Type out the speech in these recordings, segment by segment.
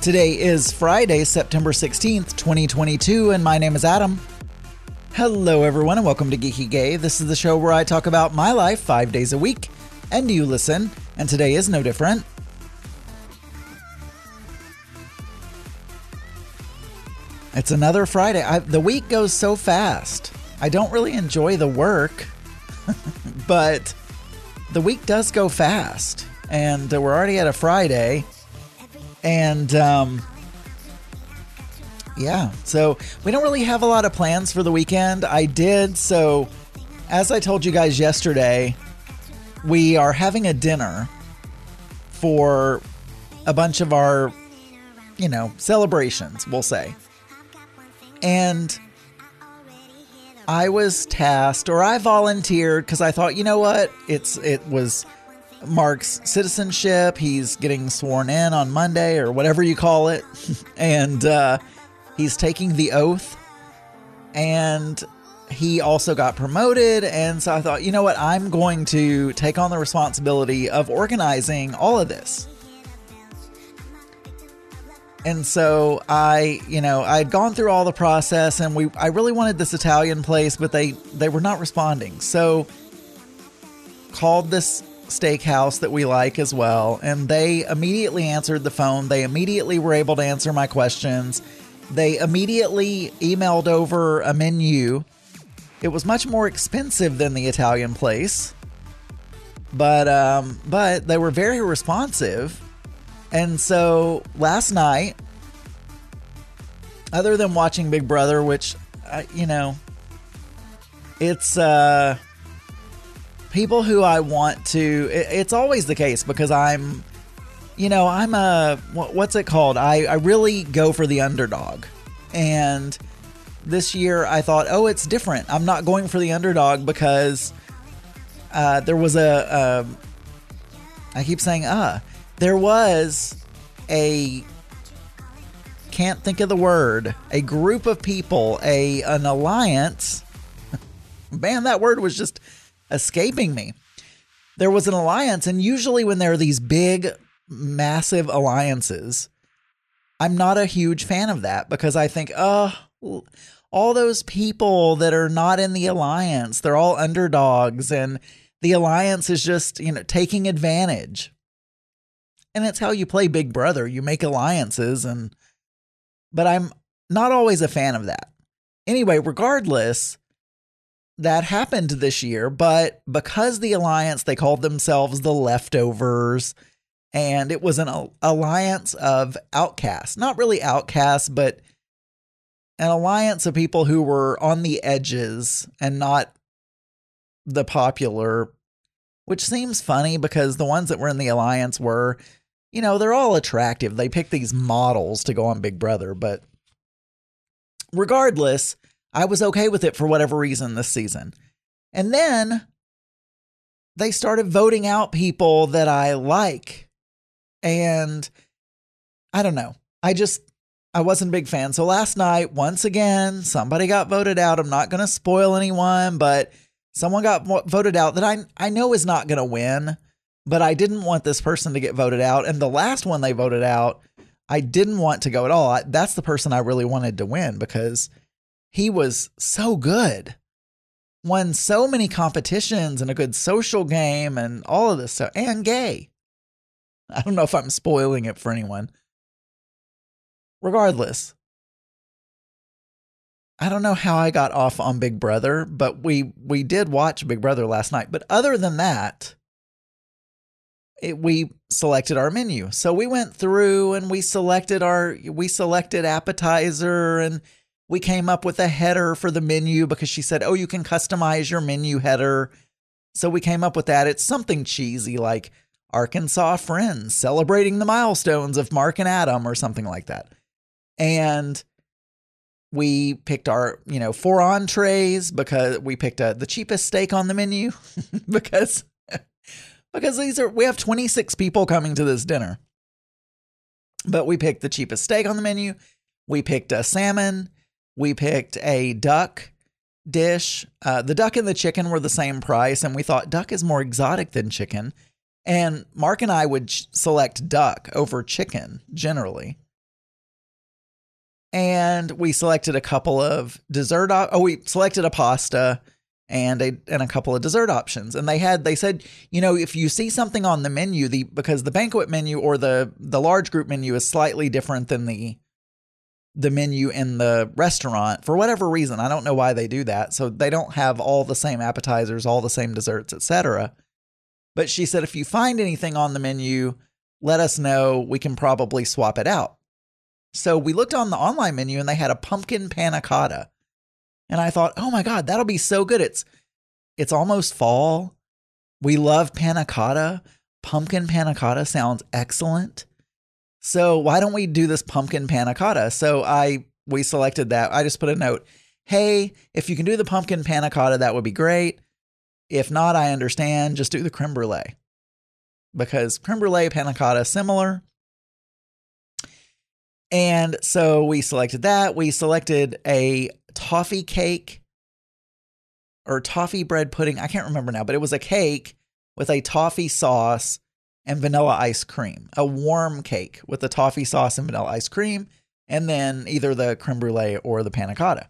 Today is Friday, September 16th, 2022, and my name is Adam. Hello, everyone, and welcome to Geeky Gay. This is the show where I talk about my life 5 days a week, and you listen, and today is no different. It's another Friday. The week goes so fast. I don't really enjoy the work, but the week does go fast, and we're already at a Friday. And, yeah, so we don't really have a lot of plans for the weekend. So as I told you guys yesterday, we are having a dinner for a bunch of our, celebrations, we'll say. And I was tasked, or I volunteered, because I thought, you know what, it was Mark's citizenship. He's getting sworn in on Monday or whatever you call it. And he's taking the oath. And he also got promoted. And so I thought, you know what? I'm going to take on the responsibility of organizing all of this. And so I'd gone through all the process, and I really wanted this Italian place, but they were not responding. So called this steakhouse that we like as well, and they immediately answered the phone. They immediately were able to answer my questions. They immediately emailed over a menu. It was much more expensive than the Italian place, but they were very responsive. And so last night, other than watching Big Brother, which it's people who I want to, it's always the case, because I'm a, what's it called? I really go for the underdog. And this year I thought, it's different. I'm not going for the underdog because there was there was can't think of the word, a group of people, an alliance. Man, that word was just escaping me. There was an alliance, and usually when there are these big, massive alliances, I'm not a huge fan of that, because I think, all those people that are not in the alliance, they're all underdogs, and the alliance is just, taking advantage. And it's how you play Big Brother. You make alliances, but I'm not always a fan of that. Anyway, regardless, that happened this year, but because the alliance, they called themselves the Leftovers, and it was an alliance of outcasts. Not really outcasts, but an alliance of people who were on the edges and not the popular, which seems funny because the ones that were in the alliance were, they're all attractive. They picked these models to go on Big Brother, but regardless, I was okay with it for whatever reason this season. And then they started voting out people that I like. And I don't know. I wasn't a big fan. So last night, once again, somebody got voted out. I'm not going to spoil anyone, but someone got voted out that I know is not going to win, but I didn't want this person to get voted out. And the last one they voted out, I didn't want to go at all. That's the person I really wanted to win, because he was so good, won so many competitions and a good social game and all of this stuff, and gay. I don't know if I'm spoiling it for anyone. Regardless, I don't know how I got off on Big Brother, but we did watch Big Brother last night. But other than that, we selected our menu. So we went through and we selected appetizer, and we came up with a header for the menu because she said, you can customize your menu header. So we came up with that. It's something cheesy like Arkansas Friends celebrating the milestones of Mark and Adam or something like that. And we picked our, 4 entrees, because we picked the cheapest steak on the menu because we have 26 people coming to this dinner. But we picked the cheapest steak on the menu. We picked a salmon. We picked a duck dish. The duck and the chicken were the same price, and we thought duck is more exotic than chicken. And Mark and I would select duck over chicken generally. And we selected a couple of dessert. We selected a pasta and a couple of dessert options. And they said, if you see something on the menu, because the banquet menu or the large group menu is slightly different than the menu in the restaurant for whatever reason. I don't know why they do that. So they don't have all the same appetizers, all the same desserts, etc. But she said, if you find anything on the menu, let us know. We can probably swap it out. So we looked on the online menu and they had a pumpkin panna cotta. And I thought, oh my God, that'll be so good. It's almost fall. We love panna cotta. Pumpkin panna cotta sounds excellent. So why don't we do this pumpkin panna cotta? So we selected that. I just put a note. Hey, if you can do the pumpkin panna cotta, that would be great. If not, I understand. Just do the creme brulee. Because creme brulee, panna cotta, similar. And so we selected that. We selected a toffee cake or toffee bread pudding. I can't remember now, but it was a cake with a toffee sauce and vanilla ice cream. A warm cake with the toffee sauce and vanilla ice cream. And then either the creme brulee or the panna cotta.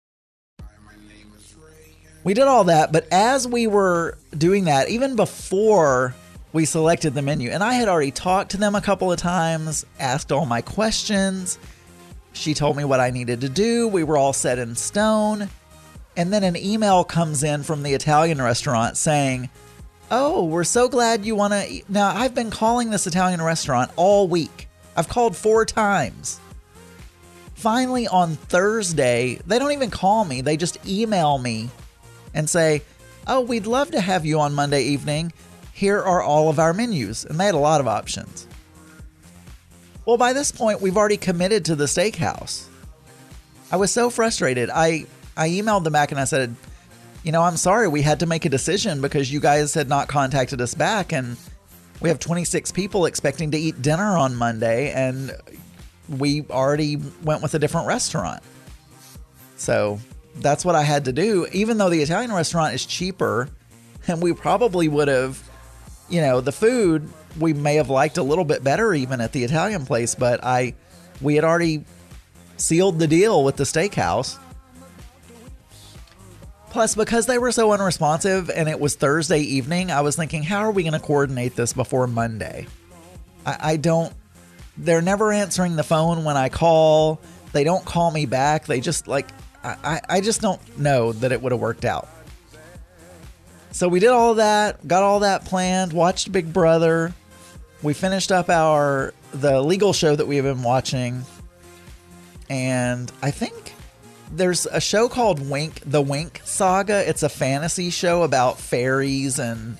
We did all that, but as we were doing that, even before we selected the menu, and I had already talked to them a couple of times, asked all my questions. She told me what I needed to do. We were all set in stone. And then an email comes in from the Italian restaurant saying, oh, we're so glad you want to eat. Now, I've been calling this Italian restaurant all week. I've called 4 times. Finally, on Thursday, they don't even call me. They just email me and say, oh, we'd love to have you on Monday evening. Here are all of our menus. And they had a lot of options. Well, by this point, we've already committed to the steakhouse. I was so frustrated. I emailed them back and I said, I'm sorry, we had to make a decision because you guys had not contacted us back. And we have 26 people expecting to eat dinner on Monday. And we already went with a different restaurant. So that's what I had to do. Even though the Italian restaurant is cheaper and we probably would have, the food we may have liked a little bit better even at the Italian place, but we had already sealed the deal with the steakhouse. Plus, because they were so unresponsive and it was Thursday evening, I was thinking, how are we going to coordinate this before Monday? They're never answering the phone when I call. They don't call me back. They just I just don't know that it would have worked out. So we did all of that, got all that planned, watched Big Brother. We finished up the legal show that we have been watching. And I think there's a show called The Wink Saga. It's a fantasy show about fairies and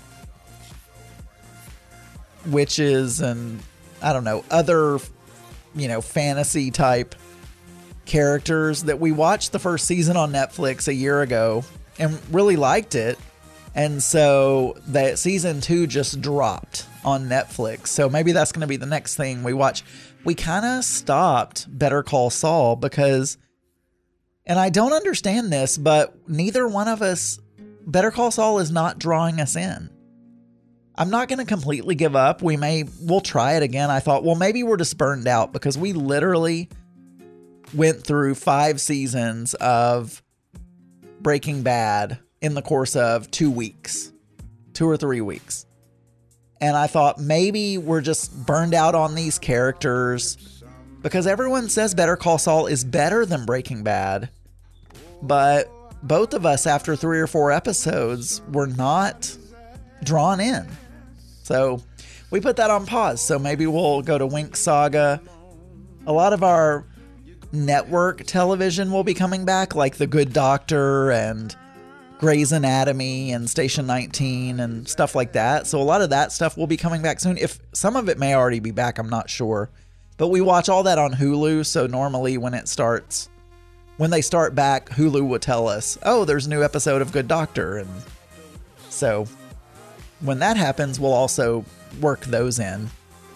witches and I don't know, other, fantasy type characters that we watched the first season on Netflix a year ago and really liked it. And so that season 2 just dropped on Netflix. So maybe that's going to be the next thing we watch. We kind of stopped Better Call Saul because, and I don't understand this, but neither one of us, Better Call Saul is not drawing us in. I'm not going to completely give up. We'll try it again. I thought, well, maybe we're just burned out because we literally went through 5 seasons of Breaking Bad in the course of 2 weeks, 2 or 3 weeks. And I thought maybe we're just burned out on these characters because everyone says Better Call Saul is better than Breaking Bad. But both of us, after 3 or 4 episodes, were not drawn in. So we put that on pause. So maybe we'll go to Wink Saga. A lot of our network television will be coming back, like The Good Doctor and Grey's Anatomy and Station 19 and stuff like that. So a lot of that stuff will be coming back soon. If some of it may already be back, I'm not sure. But we watch all that on Hulu. So normally when they start back, Hulu will tell us, oh, there's a new episode of Good Doctor. And so when that happens, we'll also work those in.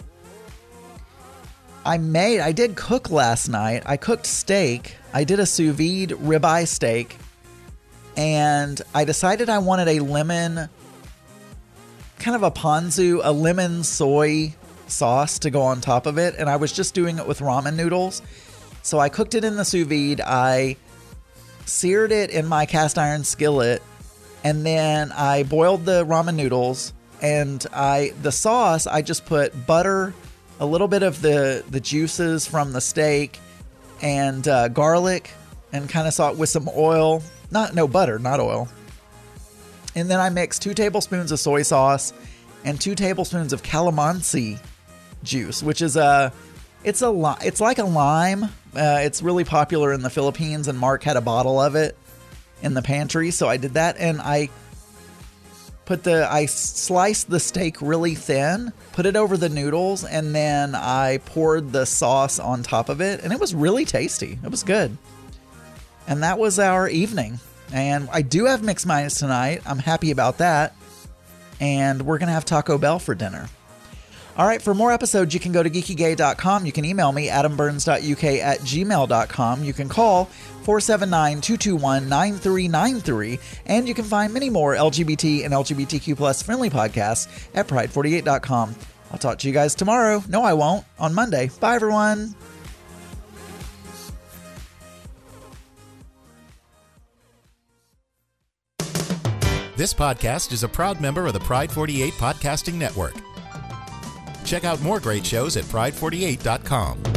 I did cook last night. I cooked steak. I did a sous vide ribeye steak. And I decided I wanted a lemon, kind of a lemon soy sauce to go on top of it. And I was just doing it with ramen noodles. So I cooked it in the sous vide. I seared it in my cast iron skillet, and then I boiled the ramen noodles. And the sauce, I just put butter, a little bit of the juices from the steak, and garlic, and kind of salt with some oil. No butter, not oil. And then I mixed 2 tablespoons of soy sauce and 2 tablespoons of calamansi juice, which is it's like a lime. It's really popular in the Philippines, and Mark had a bottle of it in the pantry, so I did that. And I sliced the steak really thin, put it over the noodles, and then I poured the sauce on top of it, and it was really tasty. It was good. And that was our evening. And I do have mixed minds tonight. I'm happy about that. And we're going to have Taco Bell for dinner. All right, for more episodes, you can go to geekygay.com. You can email me, adamburns.uk@gmail.com. You can call 479-221-9393. And you can find many more LGBT and LGBTQ plus friendly podcasts at pride48.com. I'll talk to you guys tomorrow. No, I won't. On Monday. Bye, everyone. This podcast is a proud member of the Pride 48 Podcasting Network. Check out more great shows at pride48.com.